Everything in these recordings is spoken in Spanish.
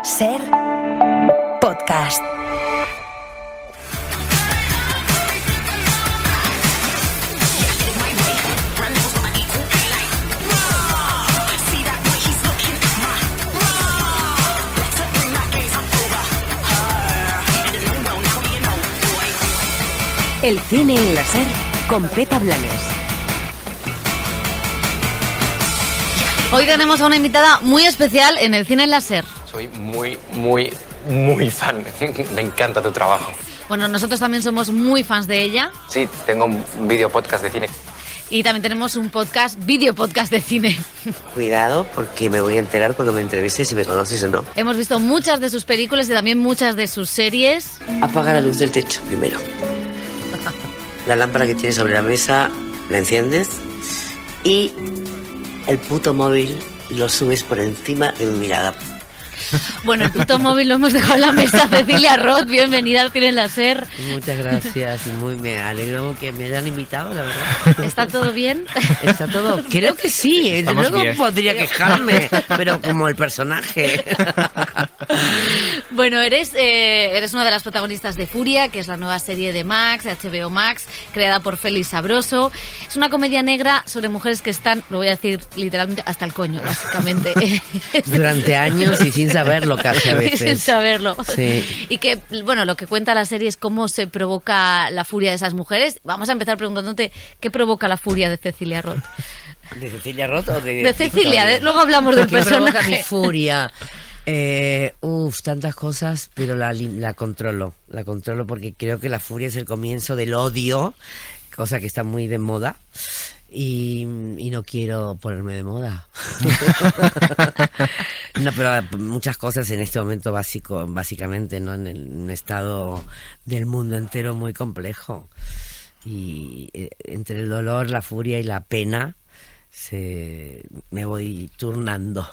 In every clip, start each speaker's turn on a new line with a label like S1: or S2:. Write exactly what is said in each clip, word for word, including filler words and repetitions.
S1: Ser podcast. El cine en la Ser con Pepa Blanes.
S2: Hoy tenemos a una invitada muy especial en el cine en la Ser.
S3: Soy muy, muy, muy fan. Me encanta tu trabajo.
S2: Bueno, nosotros también somos muy fans de ella.
S3: Sí, tengo un video podcast de cine.
S2: Y también tenemos un podcast, video podcast de cine.
S4: Cuidado, porque me voy a enterar cuando me entrevistes si me conoces o no.
S2: Hemos visto muchas de sus películas y también muchas de sus series.
S4: Apaga la luz del techo primero. La lámpara que tienes sobre la mesa la enciendes y el puto móvil lo subes por encima de mi mirada.
S2: Bueno, el puto móvil lo hemos dejado en la mesa. Cecilia Roth, bienvenida al cine en la Ser.
S4: Muchas gracias y muy me alegro que me hayan invitado, la verdad.
S2: ¿Está todo bien?
S4: Está todo, creo que sí, ¿eh? Luego bien. Podría quejarme, pero como el personaje.
S2: Bueno, eres, eh, eres una de las protagonistas de Furia, que es la nueva serie de Max, de H B O Max, creada por Félix Sabroso. Es una comedia negra sobre mujeres que están, lo voy a decir literalmente, hasta el coño, básicamente.
S4: Durante años y sin saberlo casi a veces.
S2: Sin saberlo.
S4: Sí.
S2: Y que, bueno, lo que cuenta la serie es cómo se provoca la furia de esas mujeres. Vamos a empezar preguntándote qué provoca la furia de Cecilia Roth.
S4: ¿De Cecilia Roth o de...?
S2: De Cecilia, de, luego hablamos del
S4: ¿Qué provoca
S2: personaje.
S4: mi furia? Eh, uf, tantas cosas, pero la, la controlo. La controlo porque creo que la furia es el comienzo del odio, cosa que está muy de moda. Y, y no quiero ponerme de moda. No, pero muchas cosas en este momento básico, básicamente, ¿no? En, el, en un estado del mundo entero muy complejo. Y eh, entre el dolor, la furia y la pena, se, me voy turnando.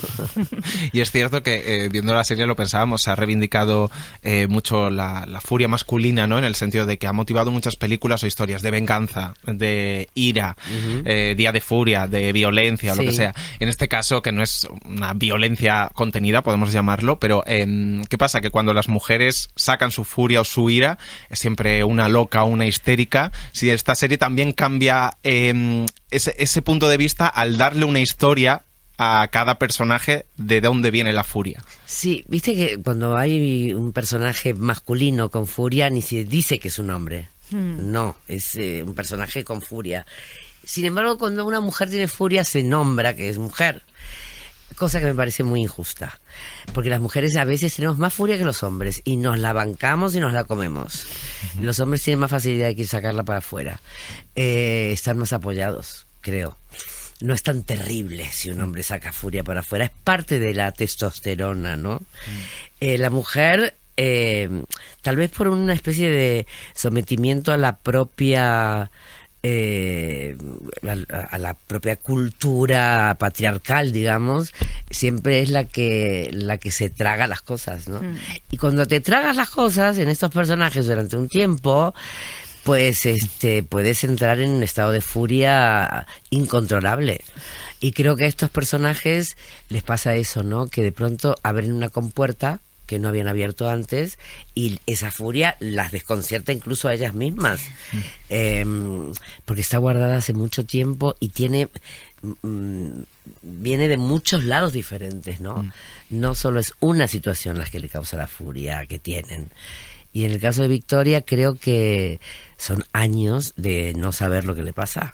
S5: Y es cierto que eh, viendo la serie lo pensábamos, se ha reivindicado eh, mucho la, la furia masculina, ¿no? En el sentido de que ha motivado muchas películas o historias de venganza, de ira, uh-huh. eh, día de furia, de violencia, sí. Lo que sea. En este caso, que no es una violencia contenida, podemos llamarlo, pero eh, ¿qué pasa? Que cuando las mujeres sacan su furia o su ira, es siempre una loca, una histérica. Si esta serie también cambia eh, ese, ese punto de vista al darle una historia a cada personaje de dónde viene la furia.
S4: Sí, viste que cuando hay un personaje masculino con furia ni se dice que es un hombre. Hmm. No, es eh, un personaje con furia. Sin embargo, cuando una mujer tiene furia se nombra que es mujer. Cosa que me parece muy injusta. Porque las mujeres a veces tenemos más furia que los hombres y nos la bancamos y nos la comemos. Uh-huh. Los hombres tienen más facilidad de que sacarla para afuera. Eh, están más apoyados, creo. No es tan terrible si un hombre saca furia para afuera. Es parte de la testosterona, ¿no? Mm. Eh, la mujer, eh, tal vez por una especie de sometimiento a la propia... Eh, a, a la propia cultura patriarcal, digamos, siempre es la que la que se traga las cosas, ¿no? Mm. Y cuando te tragas las cosas en estos personajes durante un tiempo, pues este puedes entrar en un estado de furia incontrolable. Y creo que a estos personajes les pasa eso, ¿no? Que de pronto abren una compuerta que no habían abierto antes y esa furia las desconcierta incluso a ellas mismas. Mm. Eh, porque está guardada hace mucho tiempo y tiene mm, viene de muchos lados diferentes, ¿no? Mm. No solo es una situación la que le causa la furia que tienen. Y en el caso de Victoria creo que son años de no saber lo que le pasa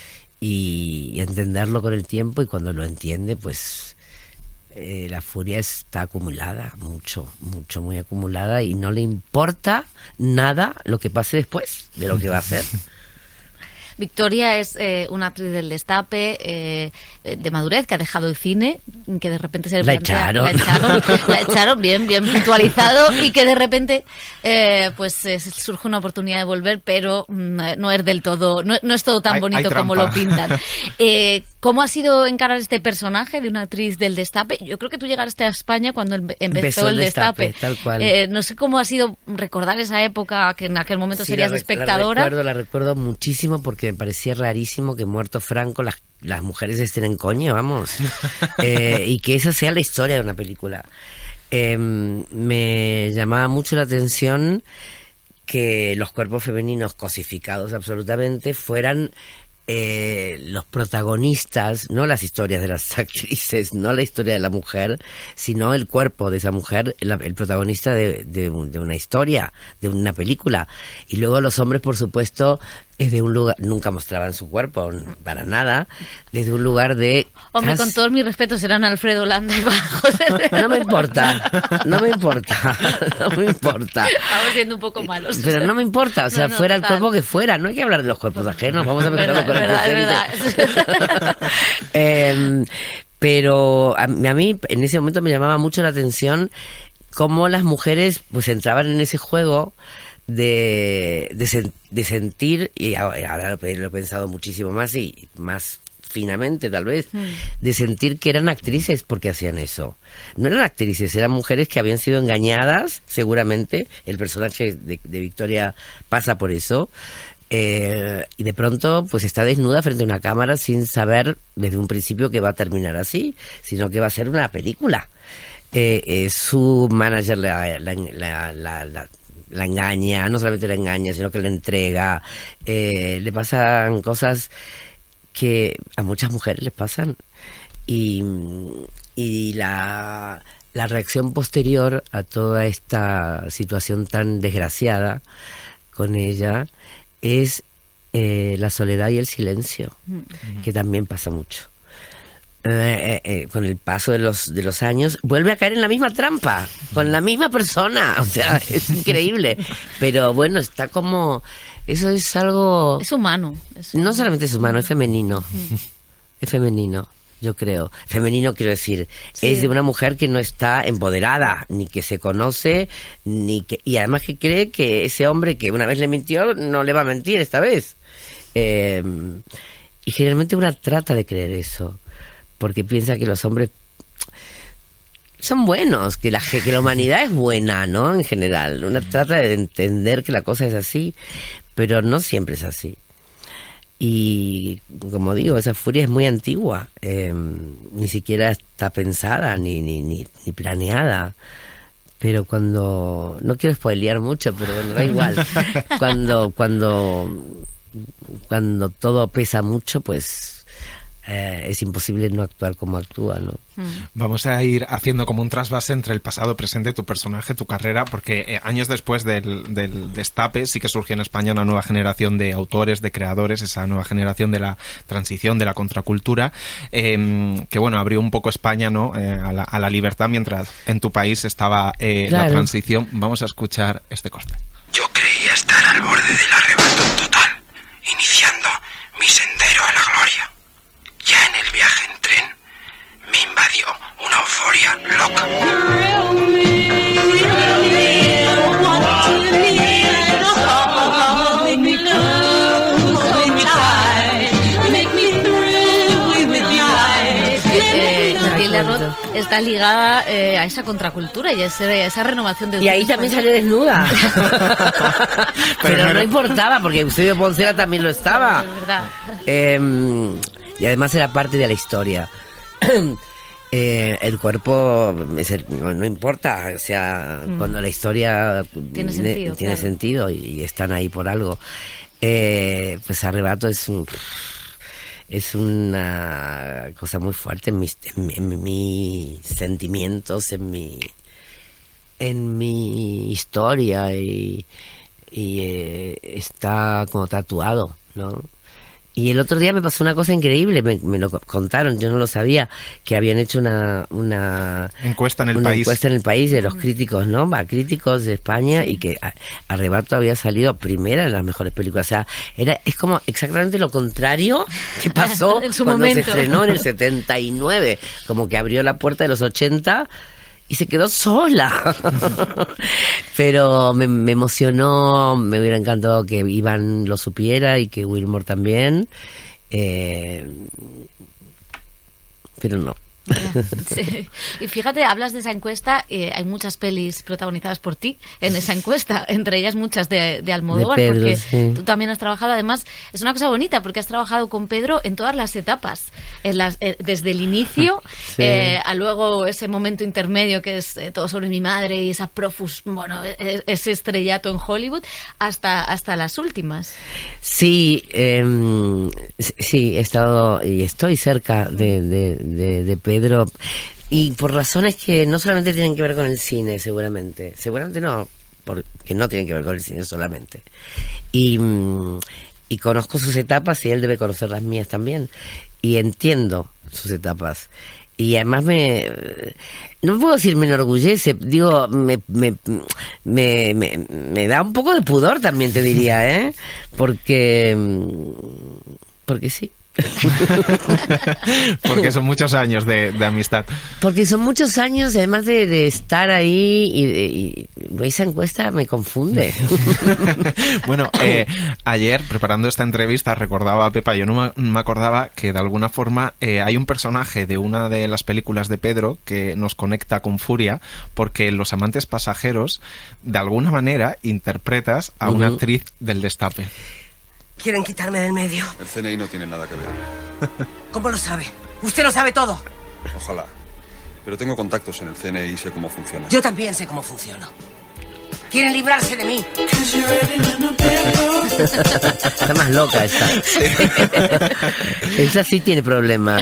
S4: y entenderlo con el tiempo, y cuando lo entiende, pues eh, la furia está acumulada, mucho, mucho, muy acumulada, y no le importa nada lo que pase después de lo que va a hacer.
S2: Victoria es eh, una actriz del destape, eh, de madurez, que ha dejado el cine, que de repente se le
S4: la
S2: plantea,
S4: echaron.
S2: La echaron, la echaron, bien, bien puntualizado, y que de repente eh, pues eh, surge una oportunidad de volver, pero mm, no es del todo, no, no es todo tan
S5: hay,
S2: bonito
S5: hay
S2: como
S5: trampa.
S2: lo pintan. Eh, ¿Cómo ha sido encarar este personaje de una actriz del destape? Yo creo que tú llegaste a España cuando empezó, empezó el destape.
S4: destape tal cual.
S2: Eh, no sé cómo ha sido recordar esa época, que en aquel momento
S4: Sí,
S2: serías
S4: la,
S2: espectadora.
S4: La recuerdo, la recuerdo muchísimo porque me parecía rarísimo que muerto Franco las, las mujeres estén en coño, vamos. eh, y que esa sea la historia de una película. eh, me llamaba mucho la atención que los cuerpos femeninos cosificados absolutamente fueran eh, los protagonistas, no las historias de las actrices, no la historia de la mujer, sino el cuerpo de esa mujer, el, el protagonista de, de, un- de una historia, de una película. Y luego los hombres, por supuesto, desde un lugar, nunca mostraban su cuerpo, para nada, desde un lugar de...
S2: Hombre,
S4: casi-
S2: con todos mis respetos, eran Alfredo Landa y José Pedro.
S4: No me importa, no me importa, no me importa.
S2: Estamos siendo un poco malos.
S4: Pero no me importa, o sea,
S2: No, no,
S4: fuera el
S2: total.
S4: cuerpo que fuera, no hay que hablar de los cuerpos ajenos, vamos a meterlo
S2: Verdad,
S4: con el
S2: verdad,
S4: presente.
S2: es verdad.
S4: Em, pero a, mí a mí en ese momento me llamaba mucho la atención cómo las mujeres pues entraban en ese juego de, de, sen- de sentir, y ahora ahora lo he lo he pensado muchísimo más y más finamente tal vez, de sentir que eran actrices porque hacían eso. No eran actrices, eran mujeres que habían sido engañadas, seguramente. El personaje de, de Victoria pasa por eso. Eh, y de pronto pues está desnuda frente a una cámara sin saber desde un principio que va a terminar así, sino que va a ser una película. Eh, eh, su manager la, la, la, la- la- la engaña, no solamente la engaña, sino que la entrega. Eh, le pasan cosas que a muchas mujeres les pasan. Y, y la, la reacción posterior a toda esta situación tan desgraciada con ella es eh, la soledad y el silencio, que también pasa mucho. Eh, eh, eh, con el paso de los de los años vuelve a caer en la misma trampa con la misma persona, o sea, es increíble, pero bueno, está como eso es algo
S2: Es humano. es-
S4: no solamente es humano, es femenino, es femenino, yo creo. Femenino quiero decir,
S2: Sí.
S4: es de una mujer que no está empoderada, ni que se conoce, ni que y además que cree que ese hombre que una vez le mintió no le va a mentir esta vez. Eh, y generalmente una trata de creer eso, porque piensa que los hombres son buenos, que la, ge- que la humanidad es buena, ¿no? En general, una trata de entender que la cosa es así, pero no siempre es así. Y como digo, esa furia es muy antigua, eh, ni siquiera está pensada ni, ni, ni, ni planeada. Pero cuando, no quiero spoilear mucho, pero bueno, da igual. Cuando, cuando, cuando todo pesa mucho, pues eh, es imposible no actuar como actúa, ¿no?
S5: Vamos a ir haciendo como un trasvase entre el pasado, presente, tu personaje, tu carrera, porque eh, años después del, del destape sí que surgió en España una nueva generación de autores, de creadores, esa nueva generación de la transición, de la contracultura, eh, que bueno, abrió un poco España, ¿no? Eh, a, la, a la libertad, mientras en tu país estaba eh, la
S4: Claro.
S5: transición. Vamos a escuchar este corte.
S6: Yo creía estar al borde del arrebato total, iniciando mi sendero a la gloria. Ya en el viaje en tren me invadió una euforia loca.
S2: Eh, Natalia
S4: Ay,
S2: Roth
S4: cuánto.
S2: está ligada eh, a esa contracultura y a, ese- a esa renovación del
S4: Y ahí
S2: cine
S4: también
S2: español.
S4: salió desnuda.
S5: Pero
S4: Pero
S5: no
S4: no
S5: era-
S4: importaba, porque Eusebio Poncela también lo estaba.
S2: Es verdad.
S4: Eh, y además era parte de la historia. Eh, el cuerpo es el- no, no importa, o sea, cuando la historia
S2: Tiene
S4: ne-
S2: sentido,
S4: tiene
S2: claro.
S4: sentido y, y están ahí por algo. Eh, pues Arrebato es un, es una cosa muy fuerte en mis, en, mi- en mis sentimientos, en mi en mi historia y, y, eh, está como tatuado, ¿no? Y el otro día me pasó una cosa increíble, me, me lo co- contaron, yo no lo sabía, que habían hecho una, una,
S5: Encuesta en el
S4: una
S5: país.
S4: encuesta en el país de los críticos, ¿no? Va, críticos de España y que a- Arrebato había salido primera en las mejores películas. O sea, era, es como exactamente lo contrario que pasó
S2: En su
S4: cuando se
S2: momento.
S4: estrenó en el setenta y nueve, como que abrió la puerta de los ochenta y se quedó sola. Pero me, me emocionó, me hubiera encantado que Iván lo supiera y que Wilmore también. Eh, pero no.
S2: Sí. Y fíjate, hablas de esa encuesta, eh, hay muchas pelis protagonizadas por ti en esa encuesta, entre ellas muchas de, de Almodóvar,
S4: De Pedro,
S2: porque
S4: sí.
S2: tú también has trabajado, además, es una cosa bonita, porque has trabajado con Pedro en todas las etapas, en las, eh, desde el inicio,
S4: Sí.
S2: eh, a luego ese momento intermedio que es eh, Todo sobre mi madre y esa profus, bueno, e- ese estrellato en Hollywood, hasta, hasta las últimas.
S4: Sí, eh, sí, he estado y estoy cerca de, de, de, de Pedro, y por razones que no solamente tienen que ver con el cine, seguramente. Seguramente no, porque no tienen que ver con el cine solamente. Y, mm, y conozco sus etapas y él debe conocer las mías también. Y entiendo sus etapas. Y además me, no puedo decir me enorgullece, digo, me, me, me, me, me da un poco de pudor también, te diría, ¿eh? Porque, porque sí.
S5: Porque son muchos años de, de amistad.
S4: Porque son muchos años, además de, de estar ahí, y, de- y esa encuesta me confunde.
S5: Bueno, eh, ayer preparando esta entrevista recordaba a Pepa, yo no me, me acordaba que de alguna forma eh, hay un personaje de una de las películas de Pedro que nos conecta con Furia, porque en Los amantes pasajeros, de alguna manera, interpretas a una
S4: Ujú.
S5: actriz del Destape.
S7: Quieren quitarme del medio.
S8: El C N I no tiene nada que ver.
S7: ¿Cómo lo sabe? Usted lo sabe todo.
S8: Ojalá. Pero tengo contactos en el C N I y sé cómo funciona.
S7: Yo también sé cómo funciona. Quieren librarse de mí.
S4: Está más loca esa. Esa sí tiene problemas.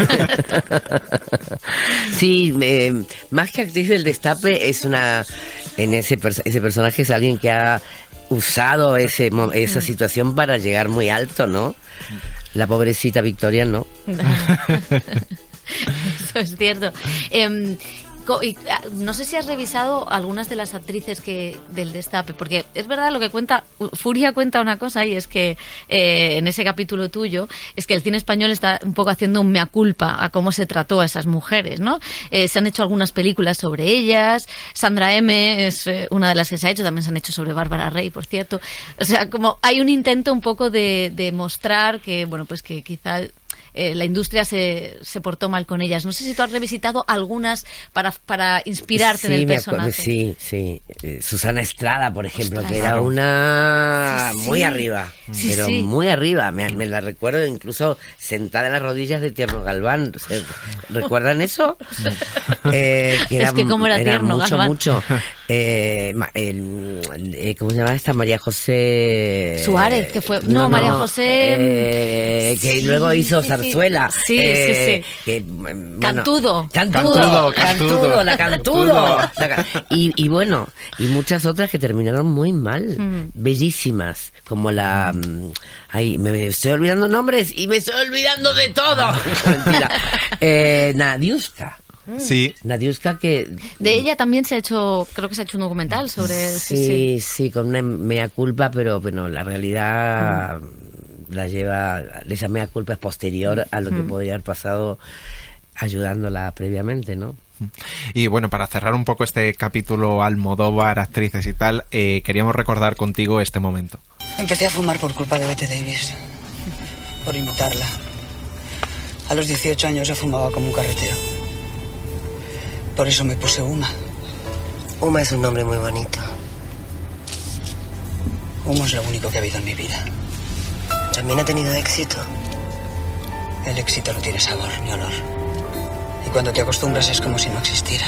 S4: Sí, eh, más que actriz del Destape, es una, en ese, pers- ese personaje es alguien que ha usado ese, mo- esa situación para llegar muy alto, ¿no? La pobrecita Victoria no.
S2: Eso es cierto. Em, co- y, ah, no sé si has revisado algunas de las actrices que del Destape, porque es verdad lo que cuenta, Furia cuenta una cosa, y es que eh, en ese capítulo tuyo, es que el cine español está un poco haciendo un mea culpa a cómo se trató a esas mujeres, ¿no? Eh, se han hecho algunas películas sobre ellas, Sandra M es eh, una de las que se ha hecho, también se han hecho sobre Bárbara Rey, por cierto. O sea, como hay un intento un poco de, de mostrar que, bueno, pues que quizá eh, la industria se, se portó mal con ellas. No sé si tú has revisitado algunas para, para inspirarte en el
S4: me acuerdo,
S2: personaje.
S4: sí, sí. Eh, Susana Estrada, por ejemplo,
S2: Ostras.
S4: que era una
S2: Sí, sí.
S4: muy arriba,
S2: Sí,
S4: pero
S2: sí.
S4: muy arriba. Me, me la recuerdo incluso sentada en las rodillas de Tierno Galván. O sea, ¿recuerdan eso? Eh,
S2: Es que cómo era Tierno
S4: mucho,
S2: Galván.
S4: mucho. Eh, ma- el- eh, ¿Cómo se llama esta? María José
S2: Suárez, que fue- no, María José,
S4: eh, que
S2: sí,
S4: luego hizo
S2: sí, sí.
S4: Zarzuela.
S2: Sí,
S4: eh,
S2: sí, sí.
S4: que, bueno,
S2: Cantudo.
S4: Cantudo,
S5: Cantudo,
S4: Cantudo,
S5: Cantudo.
S4: la Cantudo. La ca- y, y bueno, y muchas otras que terminaron muy mal,
S2: Mm.
S4: bellísimas, como la... mm, Ay, me estoy olvidando nombres y me estoy olvidando de todo. Mentira. Eh, Nadiuska.
S5: Sí,
S4: Nadiuska que...
S2: De ella también se ha hecho, creo que se ha hecho un documental sobre... Sí,
S4: Sí,
S2: sí.
S4: sí, con una mea culpa, pero bueno, la realidad la lleva, esa mea culpa es posterior a lo que podría haber pasado ayudándola previamente, ¿no?
S5: y bueno, para cerrar un poco este capítulo Almodóvar, actrices y tal, eh, queríamos recordar contigo este momento.
S7: Empecé a fumar por culpa de Bette Davis. Por imitarla. A los dieciocho años ya fumaba como un carretero. Por eso me puse Uma.
S9: Uma es un nombre muy bonito.
S7: Uma es lo único que ha habido en mi vida.
S9: También ha tenido éxito.
S7: El éxito no tiene sabor ni olor. Y cuando te acostumbras es como si no existiera.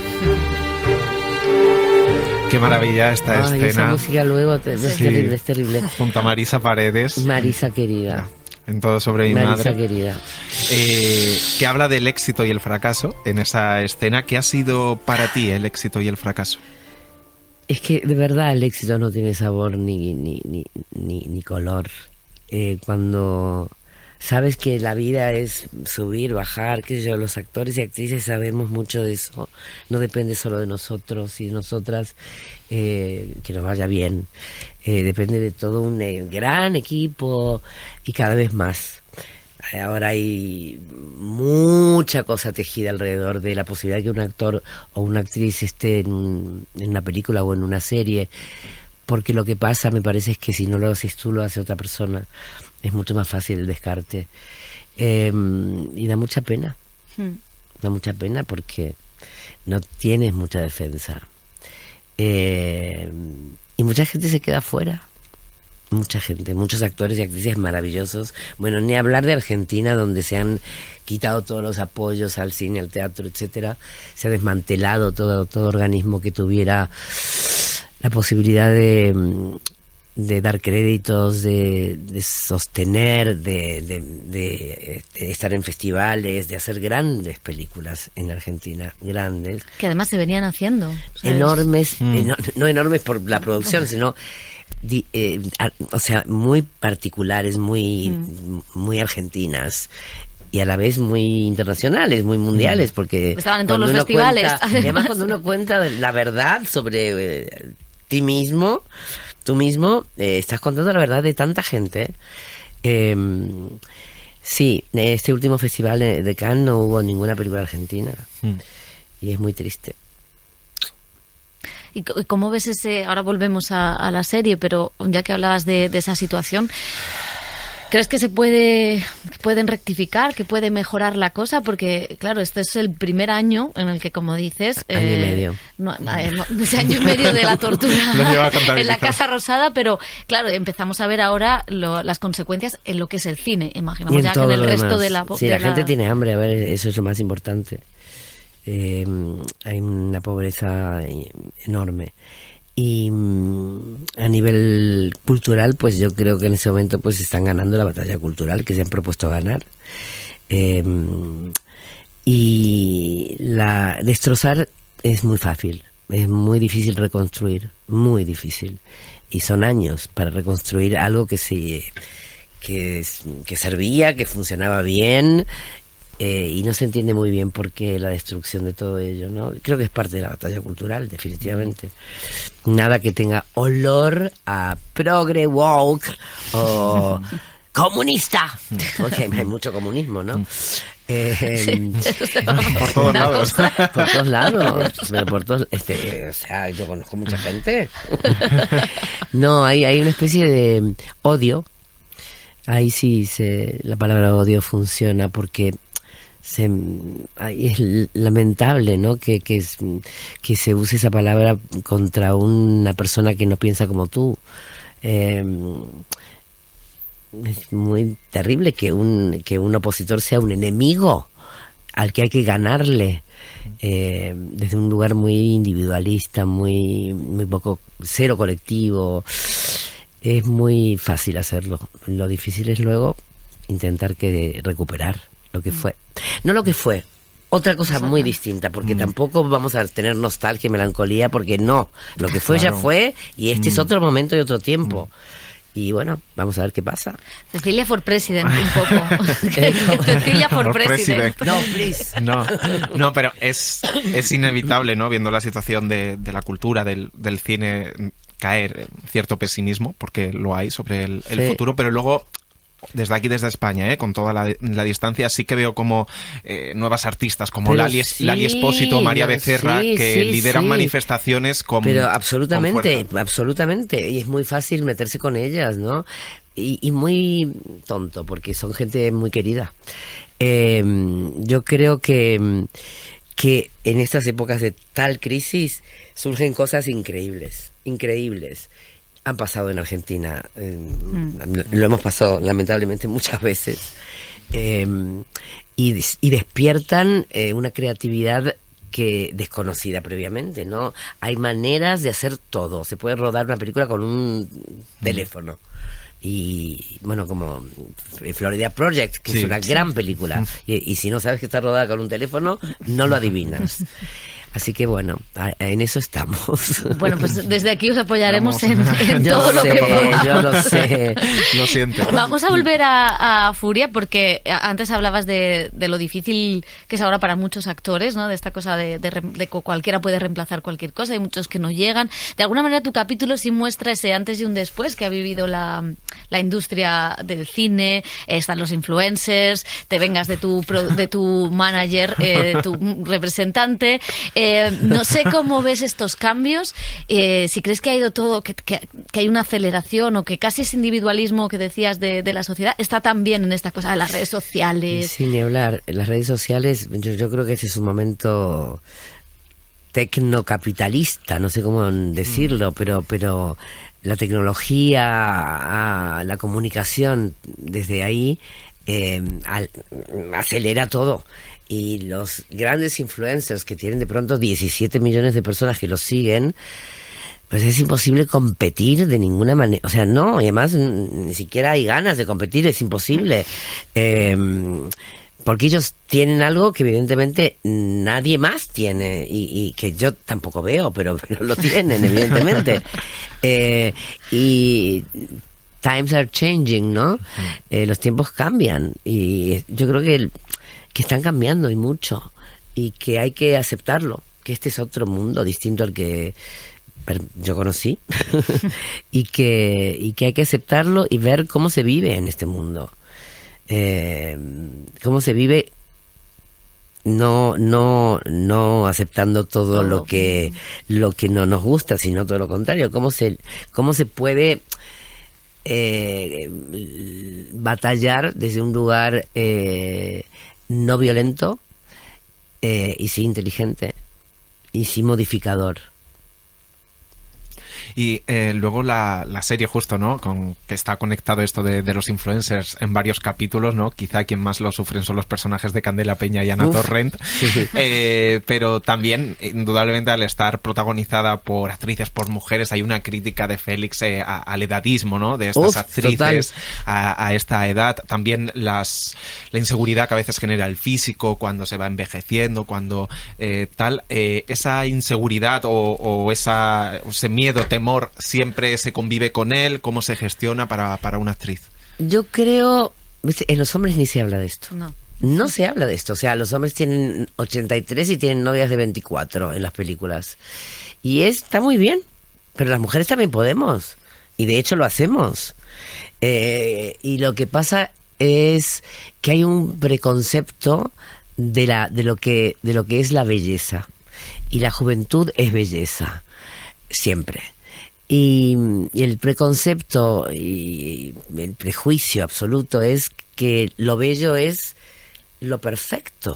S5: Qué maravilla esta
S4: Ay, esa
S5: escena
S4: música luego te- es
S5: Sí.
S4: terrible, es terrible.
S5: junto a Marisa Paredes,
S4: Marisa querida,
S5: en Todo sobre mi
S4: Marisa
S5: madre,
S4: querida.
S5: eh, que habla del éxito y el fracaso en esa escena. ¿Qué ha sido para ti el éxito y el fracaso?
S4: Es que de verdad el éxito no tiene sabor ni, ni, ni, ni, ni color. Eh, cuando sabes que la vida es subir, bajar, qué sé yo, los actores y actrices sabemos mucho de eso. No depende solo de nosotros y de nosotras eh, que nos vaya bien. Eh, depende de todo un eh, gran equipo y cada vez más. Ahora hay mucha cosa tejida alrededor de la posibilidad de que un actor o una actriz esté en, un- en una película o en una serie, porque lo que pasa, me parece, es que si no lo haces tú, lo hace otra persona. Es mucho más fácil el descarte. Eh, y da mucha pena.
S2: Mm.
S4: da mucha pena porque no tienes mucha defensa. Eh, y mucha gente se queda fuera. Mucha gente, muchos actores y actrices maravillosos. Bueno, ni hablar de Argentina, donde se han quitado todos los apoyos al cine, al teatro, etcétera. Se ha desmantelado todo, todo organismo que tuviera la posibilidad de, de dar créditos, de, de sostener, de, de, de, de estar en festivales, de hacer grandes películas en Argentina, grandes.
S2: Que además se venían haciendo, ¿sabes?
S4: Enormes,
S5: Mm.
S4: eno- no enormes por la producción, sino... Di- eh, a- o sea, muy particulares, muy,
S2: Mm.
S4: muy argentinas y a la vez muy internacionales, muy mundiales, porque
S2: Estaban en todos
S4: cuando
S2: los
S4: uno
S2: festivales,
S4: cuenta- y
S2: además.
S4: además cuando uno cuenta la verdad sobre eh, ti mismo, tú mismo, eh, estás contando la verdad de tanta gente. Eh, sí, en este último festival de de Cannes no hubo ninguna película argentina
S5: Mm.
S4: y es muy triste.
S2: ¿Y c- cómo ves ese? Ahora volvemos a, a la serie, pero ya que hablabas de, de esa situación, ¿crees que se puede pueden rectificar, que puede mejorar la cosa? Porque, claro, este es el primer año en el que, como dices...
S4: Año y medio.
S2: No, eh, no, ese año y medio de la tortura
S5: Lo lleva
S2: en
S5: contabilizado.
S2: la Casa Rosada, pero, claro, empezamos a ver ahora lo- las consecuencias en lo que es el cine.
S4: Y
S2: Imaginamos
S4: en
S2: ya que
S4: todo
S2: en el
S4: lo
S2: resto
S4: demás.
S2: de la... po-
S4: Si
S2: de
S4: la gente tiene hambre, a ver, eso es lo más importante. Eh, hay una pobreza enorme. Y mm, a nivel cultural, pues yo creo que en ese momento pues están ganando la batalla cultural que se han propuesto ganar. Eh, y la destrozar es muy fácil, es muy difícil reconstruir, muy difícil. Y son años para reconstruir algo que se que, es- que servía, que funcionaba bien, eh, y no se entiende muy bien por qué la destrucción de todo ello, ¿no? Creo que es parte de la batalla cultural, definitivamente. Nada que tenga olor a progre, woke o comunista, porque hay mucho comunismo, ¿no? Eh,
S5: Por todos lados.
S4: por todos lados, pero por todos, este, o sea, yo conozco mucha gente. No, hay, hay una especie de odio. Ahí sí se, la palabra odio funciona porque se, ahí es lamentable, ¿no? Que, que, es- que se use esa palabra contra una persona que no piensa como tú. Eh, es muy terrible que un, que un opositor sea un enemigo al que hay que ganarle, eh, desde un lugar muy individualista, muy, muy poco, cero colectivo. Es muy fácil hacerlo. Lo difícil es luego intentar que recuperar lo que fue. No lo que fue, otra cosa muy distinta, porque tampoco vamos a tener nostalgia y melancolía, porque no, lo que fue ya
S5: Claro.
S4: fue y este es
S5: Mm.
S4: otro momento y otro tiempo. Y bueno, vamos a ver qué pasa.
S2: Cecilia for President, un poco. Cecilia for
S5: For
S2: President.
S5: President.
S4: No, please.
S5: No, no, pero es, es inevitable, ¿no? Viendo la situación de, de la cultura, del, del cine, caer en cierto pesimismo, porque lo hay sobre el, el
S4: Sí.
S5: futuro, pero luego desde aquí, desde España, ¿eh? Con toda la, la distancia, sí que veo como eh, nuevas artistas como
S4: Pero
S5: Lali,
S4: sí,
S5: Lali Espósito, María
S4: no,
S5: Becerra,
S4: sí,
S5: que
S4: sí,
S5: lideran
S4: sí.
S5: manifestaciones con
S4: Pero
S5: con
S4: absolutamente,
S5: fuerza.
S4: absolutamente. Y es muy fácil meterse con ellas, ¿no? Y, y muy tonto, porque son gente muy querida. Eh, yo creo que, que en estas épocas de tal crisis surgen cosas increíbles, increíbles. Han pasado en Argentina, eh, lo hemos pasado lamentablemente muchas veces, eh, y, des- y despiertan eh, una creatividad que desconocida previamente, ¿no? Hay maneras de hacer todo. Se puede rodar una película con un teléfono. Y bueno, como Florida Project, que
S5: Sí.
S4: es una gran película. Y, y si no sabes que está rodada con un teléfono, no lo adivinas. Así que bueno, a- en eso estamos.
S2: Bueno, pues desde aquí os apoyaremos en,
S5: Vamos.
S2: en
S4: Yo
S2: todo
S4: lo
S2: lo
S4: sé,
S2: que podamos.
S4: yo lo sé.
S5: Lo siento.
S2: Vamos a volver a, a Furia porque antes hablabas de, de lo difícil que es ahora para muchos actores, ¿no? De esta cosa de, de, rem- de que cualquiera puede reemplazar cualquier cosa, hay muchos que no llegan. De alguna manera tu capítulo sí muestra ese antes y un después que ha vivido la, la industria del cine, eh, están los influencers, te vengas de tu, pro- de tu manager, eh, de tu representante. Eh, no sé cómo ves estos cambios, eh, si crees que ha ido todo, que, que, que hay una aceleración o que casi ese individualismo que decías de, de la sociedad está también en esta cosa de las redes sociales.
S4: Sin ni hablar, las redes sociales, yo, yo creo que este es un momento tecnocapitalista, no sé cómo decirlo, pero, pero la tecnología, a la comunicación desde ahí eh, al, acelera todo. Y los grandes influencers que tienen de pronto diecisiete millones de personas que los siguen, pues es imposible competir de ninguna manera. O sea, no, y además ni siquiera hay ganas de competir, es imposible. Eh, porque ellos tienen algo que evidentemente nadie más tiene y, y que yo tampoco veo, pero, pero lo tienen, evidentemente. Eh, y times are changing, ¿no? Eh, los tiempos cambian y yo creo que, el, que están cambiando y mucho y que hay que aceptarlo, que este es otro mundo distinto al que yo conocí y que y que hay que aceptarlo y ver cómo se vive en este mundo. Eh, cómo se vive no no no aceptando todo, todo lo que lo que no nos gusta, sino todo lo contrario, cómo se cómo se puede eh, batallar desde un lugar eh, no violento eh, y sí inteligente y sí modificador.
S5: Y eh, luego la, la serie justo, ¿no? Con que está conectado esto de, de los influencers en varios capítulos, ¿no? Quizá quien más lo sufren son los personajes de Candela Peña y Ana Uf. Torrent. Eh, pero también, indudablemente, al estar protagonizada por actrices, por mujeres, hay una crítica de Félix eh, a, al edadismo, ¿no? De estas Uf, actrices a, a esta edad. También las la inseguridad que a veces genera el físico cuando se va envejeciendo, cuando eh, tal. Eh, esa inseguridad o, o esa, ese miedo, temor, siempre se convive con él. ¿Cómo se gestiona para, para una actriz?
S4: Yo creo, en los hombres ni se habla de esto.
S2: No.
S4: No se habla de esto. O sea, los hombres tienen ochenta y tres y tienen novias de veinticuatro en las películas. Y está muy bien. Pero las mujeres también podemos. Y de hecho lo hacemos. Eh, y lo que pasa es que hay un preconcepto de, la, de, lo que, de lo que es la belleza. Y la juventud es belleza. Siempre. Y, y el preconcepto y el prejuicio absoluto es que lo bello es lo perfecto.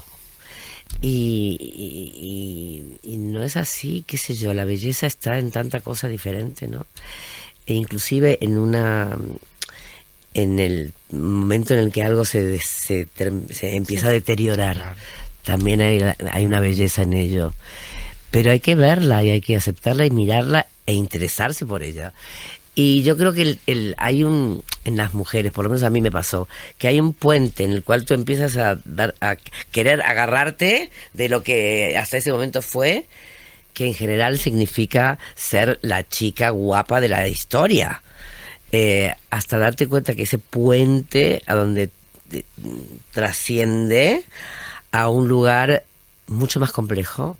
S4: Y, y, y, y no es así, qué sé yo, la belleza está en tanta cosa diferente, ¿no? E inclusive en una en el momento en el que algo se, se, se empieza a deteriorar, también hay, hay una belleza en ello. Pero hay que verla y hay que aceptarla y mirarla e interesarse por ella. Y yo creo que el, el, hay un, en las mujeres, por lo menos a mí me pasó, que hay un puente en el cual tú empiezas a, dar, a querer agarrarte de lo que hasta ese momento fue, que en general significa ser la chica guapa de la historia. Eh, hasta darte cuenta que ese puente a donde te, trasciende a un lugar mucho más complejo,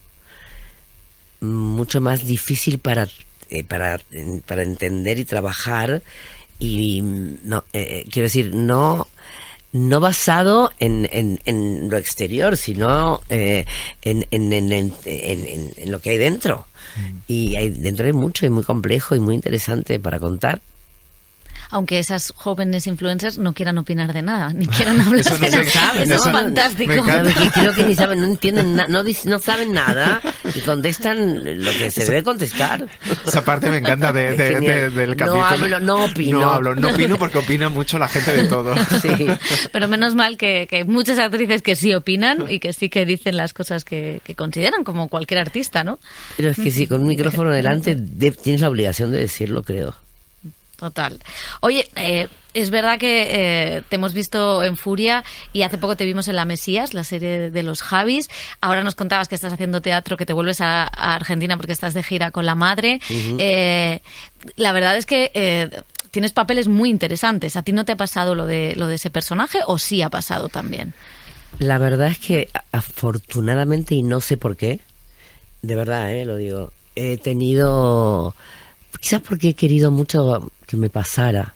S4: mucho más difícil para eh, para para entender y trabajar y no eh, quiero decir no no basado en, en, en lo exterior, sino eh, en, en, en, en, en, en lo que hay dentro. Mm. Y hay, dentro hay mucho y muy complejo y muy interesante para contar.
S2: Aunque esas jóvenes influencers no quieran opinar de nada, ni quieran hablar
S4: eso no
S2: de nada.
S4: Saben,
S2: eso
S4: ¿no?
S2: es fantástico.
S4: Creo que ni saben, no entienden, na, no, no saben nada y contestan lo que se debe contestar.
S5: Esa parte me encanta de, de, de, del capítulo.
S4: No hablo, no opino.
S5: No hablo, no opino porque opina mucho la gente de todo.
S2: Sí. Pero menos mal que, que hay muchas actrices que sí opinan y que sí que dicen las cosas que, que consideran, como cualquier artista, ¿no?
S4: Pero es que sí, con un micrófono delante de, tienes la obligación de decirlo, creo.
S2: Total. Oye, eh, es verdad que eh, te hemos visto en Furia y hace poco te vimos en La Mesías, la serie de los Javis. Ahora nos contabas que estás haciendo teatro, que te vuelves a, a Argentina porque estás de gira con la madre. Uh-huh. Eh, la verdad es que eh, tienes papeles muy interesantes. ¿A ti no te ha pasado lo de, lo de ese personaje o sí ha pasado también?
S4: La verdad es que afortunadamente, y no sé por qué, de verdad, eh, lo digo, he tenido... Quizás porque he querido mucho que me pasara,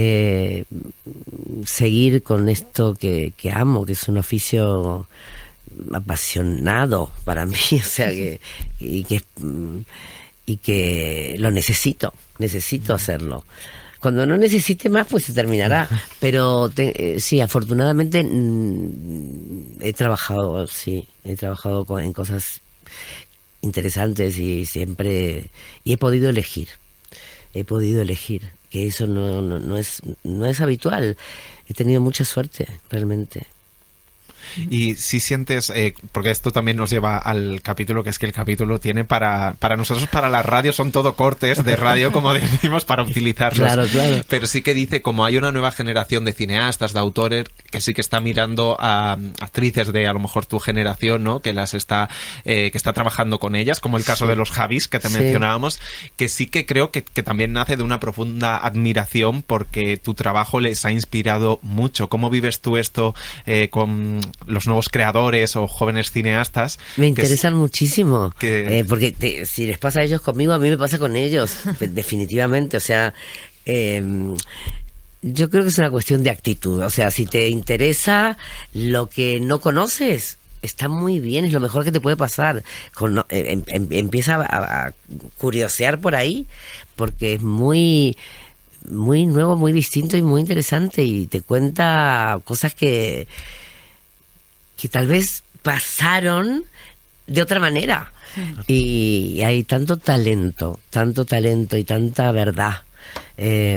S4: eh, seguir con esto que, que amo, que es un oficio apasionado para mí, o sea, que, y que, y que lo necesito, necesito hacerlo. Cuando no necesite más, pues se terminará. Pero te, eh, sí, afortunadamente mm, he trabajado, sí, he trabajado con, en cosas interesantes y siempre, y he podido elegir, he podido elegir, que eso no, no, no es, no es habitual. He tenido mucha suerte, realmente.
S5: Y si sientes, eh, porque esto también nos lleva al capítulo, que es que el capítulo tiene para, para nosotros, para la radio, son todo cortes de radio, como decimos, para utilizarlos.
S4: Claro, claro.
S5: Pero sí que dice, como hay una nueva generación de cineastas, de autores, que sí que está mirando a actrices de a lo mejor tu generación, ¿no? Que las está, eh, que está trabajando con ellas, como el caso
S4: Sí.
S5: de los Javis, que te
S4: Sí.
S5: mencionábamos, que sí que creo que, que también nace de una profunda admiración porque tu trabajo les ha inspirado mucho. ¿Cómo vives tú esto eh, con los nuevos creadores o jóvenes cineastas?
S4: Me
S5: que
S4: interesan muchísimo,
S5: que-
S4: eh, porque te- si les pasa a ellos conmigo, a mí me pasa con ellos, definitivamente. O sea, eh, yo creo que es una cuestión de actitud. O sea, si te interesa lo que no conoces, está muy bien, es lo mejor que te puede pasar. Con, eh, em- em- empieza a, a curiosear por ahí, porque es muy, muy nuevo, muy distinto y muy interesante, y te cuenta cosas que que tal vez pasaron de otra manera. Y hay tanto talento, tanto talento y tanta verdad, eh,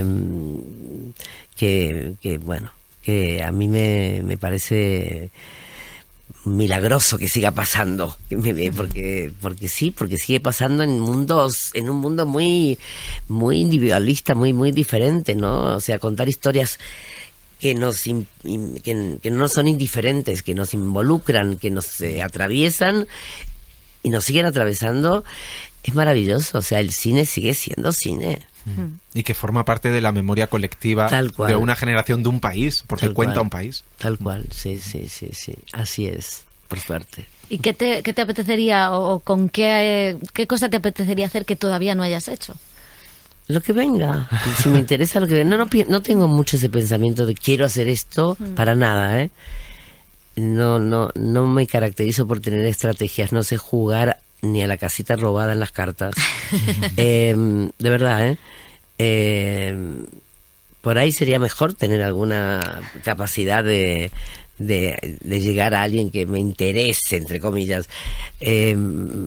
S4: que, que, bueno, que a mí me, me parece milagroso que siga pasando, que me- porque porque sí, porque sigue pasando en mundos, en un mundo muy muy individualista, muy muy diferente, ¿no? O sea, contar historias que nos in- in- que, que no son indiferentes, que nos involucran, que nos eh, atraviesan y nos siguen atravesando, es maravilloso. O sea, el cine sigue siendo cine.
S5: y que forma parte de la memoria colectiva
S4: Tal cual.
S5: de una generación, de un país, porque
S4: Tal
S5: cuenta
S4: cual.
S5: un país.
S4: Tal cual, sí, sí, sí, sí. Así es, por suerte.
S2: ¿Y qué te, qué te apetecería o, o con qué, eh, qué cosa te apetecería hacer que todavía no hayas hecho?
S4: Lo que venga, si me interesa lo que venga. No, no, pi- no tengo mucho ese pensamiento de quiero hacer esto, para nada, ¿eh? No, no, no me caracterizo por tener estrategias, no sé jugar ni a la casita robada en las cartas. Eh, de verdad, ¿eh? Eh, por ahí sería mejor tener alguna capacidad de, de, de llegar a alguien que me interese, entre comillas. Eh,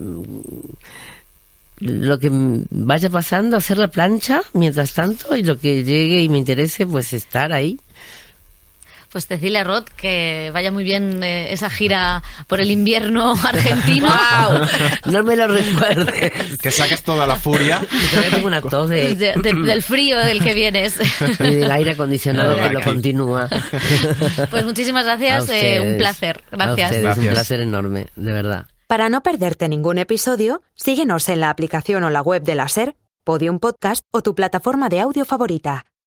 S4: lo que vaya pasando, hacer la plancha mientras tanto, y lo que llegue y me interese, pues estar ahí.
S2: Pues Cecilia Roth, que vaya muy bien eh, esa gira por el invierno argentino.
S4: ¡Guau! No me lo recuerdes.
S5: Que saques toda la furia.
S4: Todavía tengo una tos de,
S2: De- de- del frío del que vienes.
S4: y del aire acondicionado que lo
S5: Aquí.
S4: continúa.
S2: Pues muchísimas
S4: A
S2: gracias, eh, un
S4: ustedes.
S2: placer.
S4: A
S2: Gracias.
S4: ustedes,
S5: Gracias.
S4: un placer enorme, de verdad.
S10: Para no perderte ningún episodio, síguenos en la aplicación o la web de la SER, Podium Podcast o tu plataforma de audio favorita.